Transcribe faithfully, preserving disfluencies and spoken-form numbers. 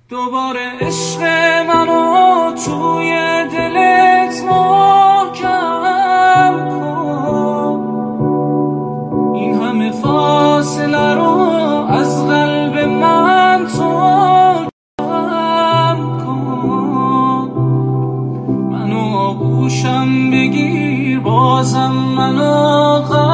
دوباره عشق منو توی دلت محکم کن، این همه فاصله رو از قلب من تو کم کن. منو آغوشم بگیر بازم منو